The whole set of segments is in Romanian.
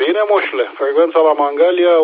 Bine, moșule. Frecvența la Mangalia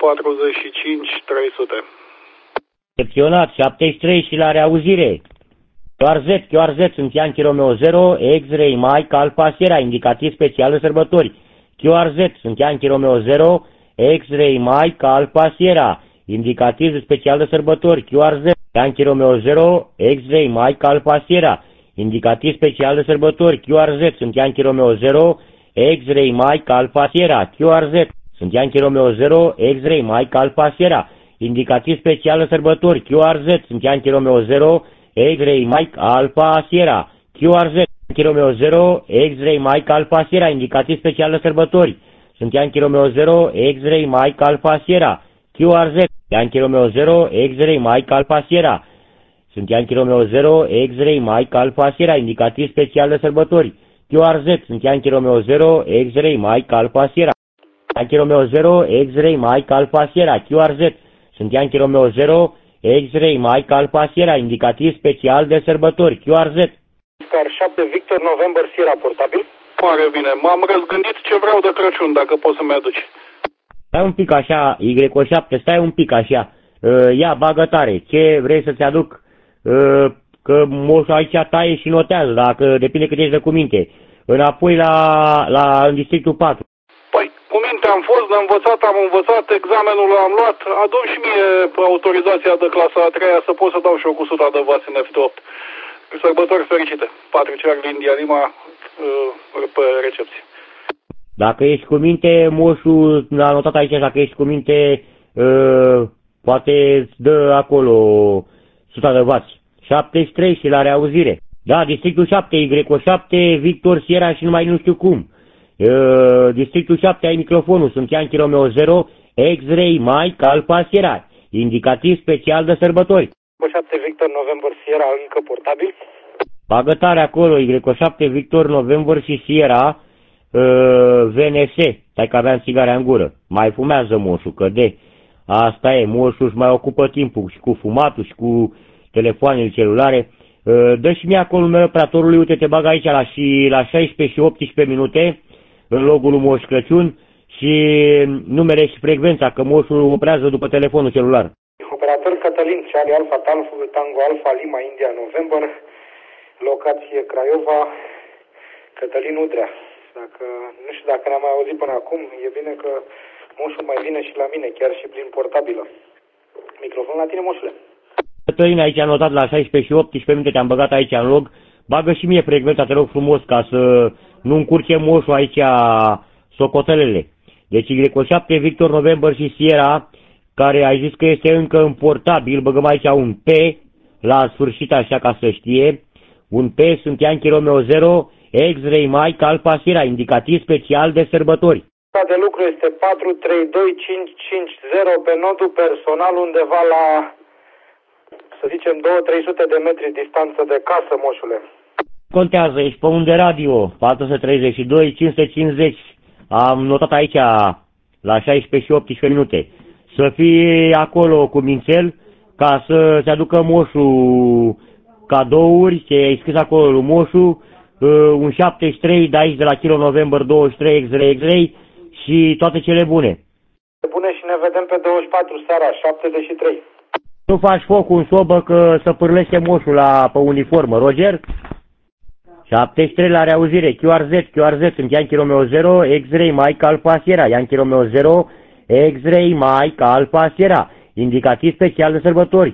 145-300. Recepționat 73 și la reauzire. QRZ, sunt Yankee Romeo 0, X-Ray Mike Alpha Sierra, indicativ special de sărbători. QRZ, sunt Yankee Romeo 0, X-Ray Mike Alpha Sierra, indicativ special de sărbători. QRZ, Yankee Romeo 0, X-Ray Mike Alpha Sierra, indicativ special de sărbători. QRZ, sunt Yankee Romeo 0, X-Ray Mike Alpha Sierra. QRZ, sunt Yankee Romeo 0, X-Ray Mike Alpha Sierra, indicativ special de sărbători. QRZ, sunt Yankee Romeo 0, X-Ray Mike Alpha Sierra. QRZ, Yankee Romeo 0, X-Ray Mike Alpha Sierra, indicativ special de sărbători. Sunt Yankee Romeo 0, X-Ray Mike Alpha Sierra. QRZ, Yankee Romeo 0, X-Ray Mike Alpha Sierra. Sunt Yankee Romeo 0, X-Ray Mike Alpha Sierra, indicativ special de sărbători. QRZ, sunt Yankee Romeo 0, X-Ray Mike Alpha Sierra. Yankee Romeo 0, X-Ray Mike Alpha Sierra. QRZ, sunt Yankee Romeo 0, X-Ray Mike Alpha Sierra, indicativ special de sărbători. QRZ. Scar 7 Victor November Sierra, portabil. Pare bine. M-am răzgândit ce vreau de Crăciun, dacă poți să-mi aduci. Stai un pic așa, Y7, stai un pic așa. Ia, bagă tare. Ce vrei să-ți aduc? Că moșul aici taie și notează, dacă depinde cât ești de cuminte. Înapoi în districtul 4. Păi, cu minte am fost, am învățat, examenul l-am luat. Adu și mie autorizația de clasa a 3-a să pot să dau și eu cu 100 de vați în F8. Sărbători fericite. Patriciar din Dianima pe recepție. Dacă ești cu minte, moșul a notat aici, dacă ești cu minte, poate îți dă acolo 100 de vați. 73 și la reauzire. Da, districtul 7, Y7, Victor Sierra și numai nu știu cum. Districtul 7, ai microfonul, sunt Yankee Romeo 0, X-Ray Mike Alpha Sierra, indicativ special de sărbători. 7 Victor November Sierra, încă portabil. Bagă tare acolo, Y7, Victor November și Sierra, VNS, stai că aveam țigarea în gură. Mai fumează moșul, că de asta e, moșul își mai ocupă timpul și cu fumatul și cu telefoanele celulare. Dă și mie acolo numele operatorului, uite, te bag aici la 16 și 18 minute, în logul lui Moș Crăciun, și numere și frecvența, că moșul operează după telefonul celular. Operator Cătălin, Charlie Alpha Tango Alpha Lima India November, locație Craiova, Cătălin Udrea. Nu știu dacă ne-am mai auzit până acum, e bine că moșul mai vine și la mine, chiar și prin portabilă. Microfon la tine, moșule. Cătălin, aici am notat la 16 și 18 minute, te-am băgat aici în log. Bagă și mie frecvența, te rog frumos, ca să nu încurce moșul aici socotelele. Deci Y7, Victor November și Sierra, care ai zis că este încă în portabil, băgăm aici un P la sfârșit, așa ca să știe. Un P, sunt Yankee Romeo 0, X-Ray Mike Alpha Sierra, indicativ special de sărbători. De lucru este 432550 pe nodul personal, undeva la, să zicem, 200-300 de metri distanță de casă, moșule. Contează, ești pe unde radio, 432, 550, am notat aici la 16 și 18 minute. Să fii acolo cu mințel, ca să se aducă moșul cadouri, ce ai scris acolo lui moșul, un 73 de aici de la Kilo November 23 X-Ray și toate cele bune. Bune și ne vedem pe 24 seara, 73. Nu faci foc în sobă că să pârlește moșul pe uniformă, Roger? 73 la reauzire, QRZ, sunt Yankee Romeo 0, X-Ray Mike Alpha Sierra, Yankee Romeo 0, X-Ray Mike Alpha Sierra, indicativ special de sărbători,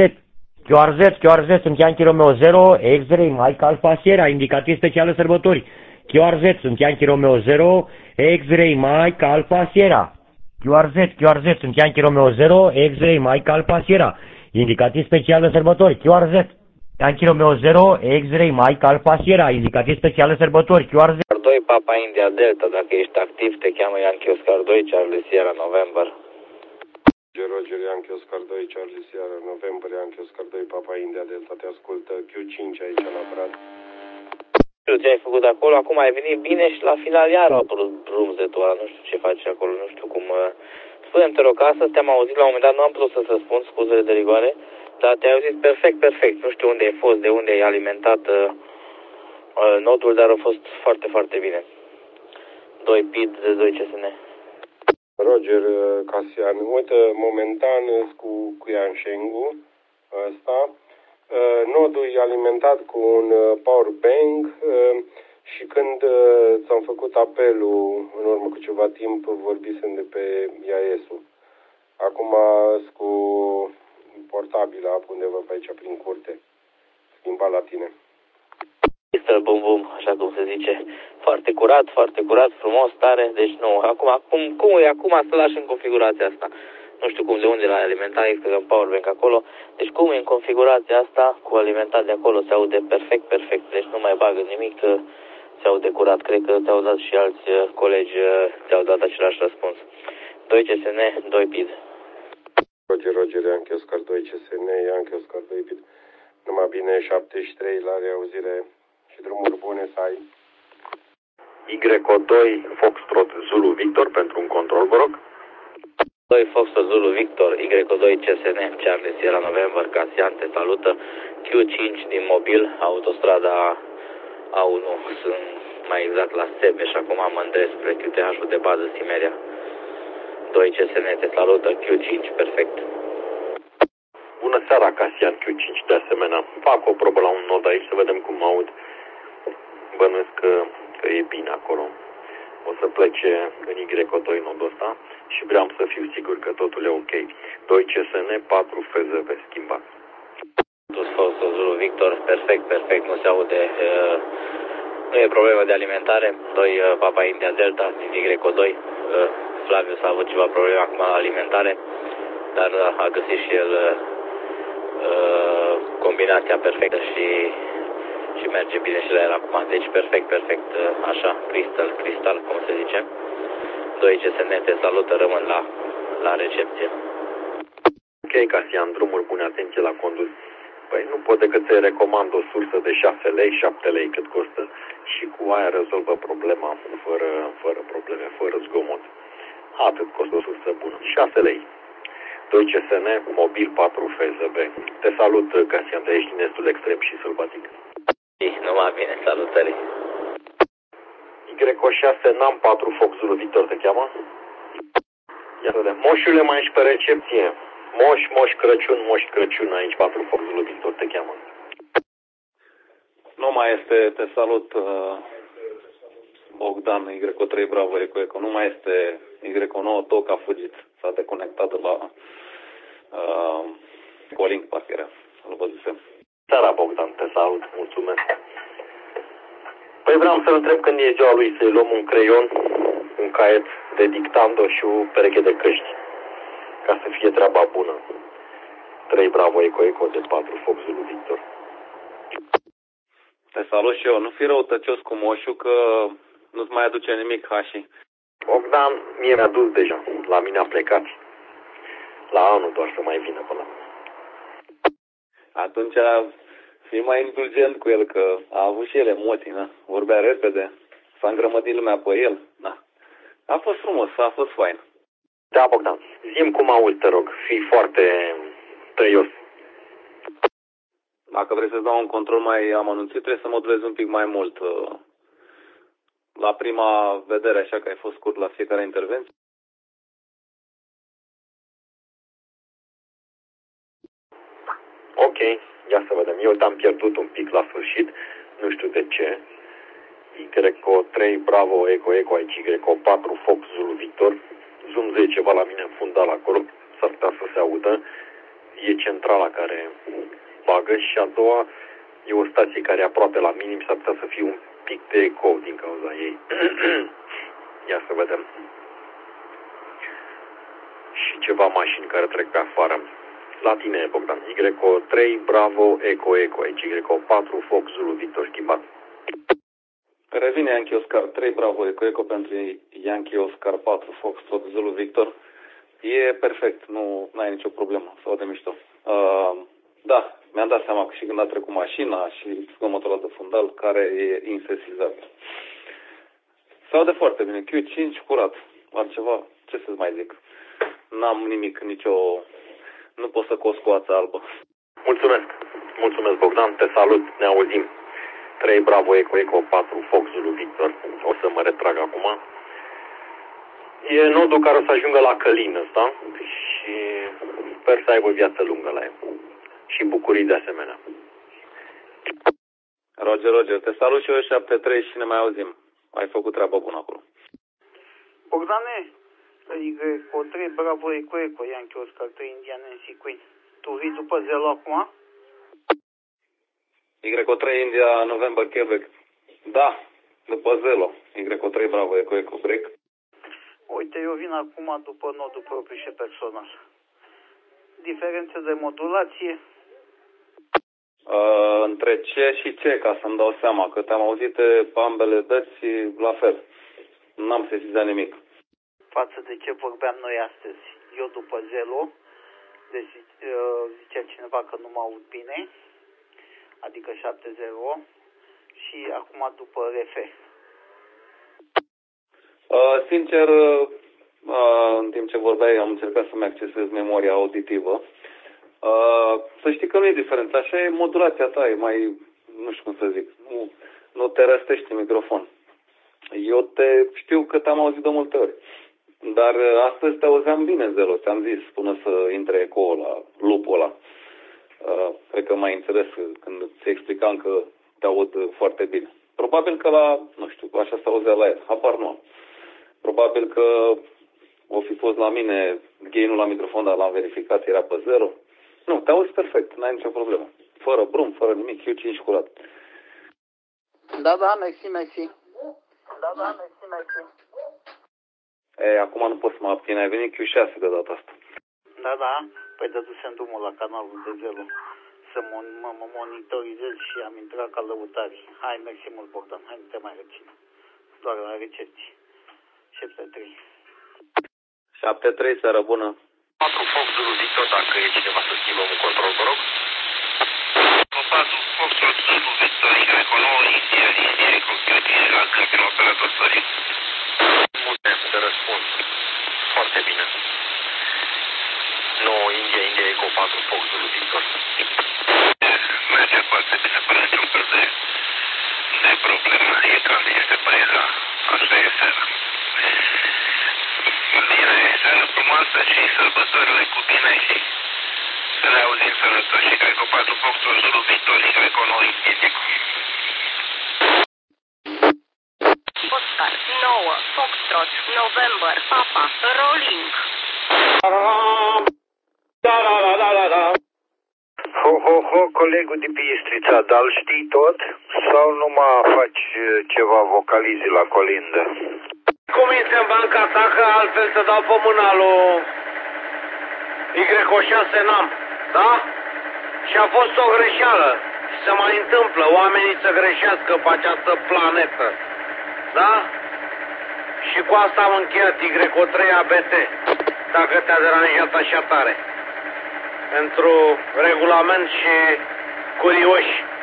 QRZ, sunt Yankee Romeo 0, X-Ray Mike Alpha Sierra, indicativ special de sărbători, QRZ, sunt Yankee Romeo 0, X-Ray Mike Alpha Sierra, QRZ, sunt Yankee Romeo 0, X-Ray Mike Alpha Sierra, indicativ special de sărbători, QRZ, Yankee Romeo 0, X-Ray Mike Alpha Sierra, indicativ special de sărbători, QRZ. 2 Papa India Delta, dacă ești activ, te cheamă Yankee Oscar 2, Charlie Sierra November. Roger, Yankee Oscar 2, Charlie Sierra November, Yankee Oscar 2, Papa India Delta, te ascultă Q5 aici la Brad. Ce ai făcut acolo, acum ai venit bine și la final iar au apărut brumzetul ăla, nu știu ce faci acolo, nu știu cum... Spune-mi, te rog, că astăzi te-am auzit la un moment dat, nu am putut să spun, scuzele de rigoare, dar te-ai auzit perfect, nu știu unde ai fost, de unde ai alimentat nodul, dar a fost foarte, foarte bine. 2 PID de 2 CSN. Roger Casian, uite, momentan cu Ianshengu ăsta, nodul e alimentat cu un power bank și când ți-am făcut apelul în urmă cu ceva timp, vorbisem de pe IAS-ul. Acum sunt cu portabila undeva pe aici prin curte, schimbat la tine. Crystal Boom Boom, așa cum se zice. Foarte curat, frumos, tare. Deci nu, cum e acum să lași în configurația asta? Nu știu cum, de unde l-ai alimentat, este un powerbank acolo. Deci cum e în configurația asta, cu alimentat de acolo, se aude perfect. Deci nu mai bagă nimic, se aude curat. Cred că ți-au dat și alți colegi, ți-au dat același răspuns. 2 CSN, 2 PID. Roger, Yankee Oscar 2 CSN, Yankee Oscar 2 PID. Numai bine, 73 la reauzire și drumuri bune să ai. Y2 Foxtrot Zulu Victor pentru un control, vă rog. 2 Foxtrot Zulu Victor, Y2 CSN, Charlie Sierra November, Casian, te salută. Q5 din mobil, autostrada A1, sunt mai exact la Sebeș, acum mă îndrept spre QTH-ul de bază Simeria. 2 CSN, te salută, Q5, perfect. Bună seara, Casian Q5, de asemenea. Fac o probă la un nod aici să vedem cum aud. Bănuiesc că e bine acolo. O să plece în Y2 nodul ăsta și vreau să fiu sigur că totul e ok. 2 CSN, 4 FZV, schimbat. Zulu Victor, perfect, nu se aude, nu e problemă de alimentare. 2 Papa India Delta din Y2, Flavius a avut ceva probleme acum la alimentare, dar a găsit și el combinația perfectă și merge bine și la el acum. Deci perfect, așa, cristal, cum se zice. 2 CSN, te salută, rămân la recepție. Ok, Casian, drumuri bune, atenție la condus. Păi nu pot decât să-i recomand o sursă de 6 lei, 7 lei cât costă și cu aia rezolvă problema fără probleme, fără zgomot. Atât costă o sursă bună. 6 lei. 2 CSN, mobil 4 FZB. Te salut, Casian, de ești din estul extrem și sălbatic. Numai bine, salutări. Y6, NAM 4 Fox Zulu Victor te cheamă? Ia să vedem. Moșule, mai ești pe recepție. Moș Crăciun, aici 4 Fox Zulu Victor te cheamă. Nu mai este, te salut, Bogdan, Y3 Bravo Eco. Nu mai este Y9 Toc, a fugit. S-a deconectat de la Colink, parcă era. Îl văzusem. Seara, Bogdan, te salut, mulțumesc. Păi vreau să-l întreb când e ziua lui să-i luăm un creion, un caiet de dictando și o pereche de căști, ca să fie treaba bună. 3 Bravo Eco de 4 Fox Zulu Victor. Te salut și eu. Nu fi răutăcios cu moșul că nu-ți mai aduce nimic hașii. Bogdan, mie mi-a dus deja. La mine a plecat. La anul doar să mai vină până la mine. Atunci fii mai indulgent cu el, că a avut și el emoții, na? Vorbea repede, s-a îngrămădit lumea pe el. Na. A fost frumos, a fost fain. Da, Bogdan, zi-mi cum auzi, te rog, fii foarte tăios. Dacă vrei să-ți dau un control mai amănunțit, trebuie să modulezi un pic mai mult. La prima vedere, așa că ai fost scurt la fiecare intervenție. Ok, ia să vedem. Eu te-am pierdut un pic la sfârșit, nu știu de ce. Y3 Bravo Eco aici, Y4 Fox Zulu Victor. Zoom 10 ceva la mine în fundal acolo, s-ar putea să se audă. E centrala care bagă și a doua e o stație care e aproape la minim, s-ar putea să fie un pic de eco din cauza ei. Ia să vedem. Și ceva mașini care trec pe afară. La tine, Bogdan. Y3 Bravo Eco aici, Y4 Fox Zulu Victor schimbat. Revine Yankee Oscar 3 Bravo Eco pentru Yankee Oscar 4 Fox Zulu Victor. E perfect, nu ai nicio problemă, să de mișto. Da, mi-am dat seama că și când a trecut mașina și zgomotul ăla de fundal, care e insesizabil. Se aude foarte bine, Q5 curat, altceva, ce să-ți mai zic. N-am nimic, nu pot să cos cu ața albă. Mulțumesc Bogdan, te salut, ne auzim. 3 Bravo Eco 4 Fox Zulu Victor. O să mă retrag acum. E nodul care o să ajungă la Călin ăsta și sper să aibă viață lungă la el. Și bucurii de asemenea. Roger, te salut și eu 73 și ne mai auzim. Ai făcut treaba bună acolo. Bogdane, cu 3 Bravo Eco Yankee Oscar 3 Indian NC Queen. Tu vii după Zelo acum? Y3 India November Quebec. Da, după Zelo. Y3 Bravo Eco break. Uite, eu vin acum după nodul propriu și personal. Diferențe de modulație? Între ce și ce, ca să-mi dau seama, că te-am auzit pe ambele dăți la fel. N-am sesizat nimic. Față de ce vorbeam noi astăzi. Eu după Zelo, deci zicea cineva că nu mă aud bine, adică 7-0, și acum după RF. Sincer, în timp ce vorbeai, am încercat să-mi accesez memoria auditivă. Să știi că nu e diferent. Așa e modulația ta, e mai, nu știu cum să zic, nu te răstești în microfon. Eu știu că te-am auzit de multe ori. Dar astăzi te auzeam bine, Zelo, ți-am zis, până să intre eco-ul ăla, lupul ăla. Cred că m-ai înțeles când ți explicam că te aud foarte bine. Probabil că nu știu, așa s-auzea la el, apar nu. Probabil că o fi fost la mine gain-ul la microfon, dar l-am verificat, era pe 0. Nu, te auzi perfect, n-ai nicio problemă. Fără brum, fără nimic, Q5 curat. Da, mersi. Acum nu pot să mă abțin, ai venit Q6 de data asta. Da, păi dăduse-mi drumul la canalul de Zelo să mă monitorizez și am intrat ca lăutari. Hai, mersi mult, Bogdan, hai, nu te mai rețin. Doar la recepții. 73. 73, seară bună. 4 Fox Zulu Victor, dacă e cineva să schimbăm un control, vă rog. 4 Fox Zulu Victor, Y9, India, Eco Camping operator Sorin. Mulțumesc de răspuns. Foarte bine. 9 India, Eco 4 Fox Zulu Victor. Merge foarte bine, fără niciun fel de problemă. E cald, este breza. Asta e seara. Bine, seara frumoasă și sărbătorile cu bine și să ne auzim sănătoși. Y4 Fox Zulu Victor, Y9 India. Oscar 9 Foxtrot November Papa Rolling. Ho, colegul de pe Istrița, dar știi tot? Sau numai faci ceva vocalizii la colindă? Cum este în banca ta, că altfel să dau pe mâna lui Y6 n-am, da? Și a fost o greșeală. Și se mai întâmplă, oamenii să greșească pe această planetă, da? Și cu asta am încheiat Y3 ABT, dacă te-a deranjat așa tare. Pentru regulament și curioși.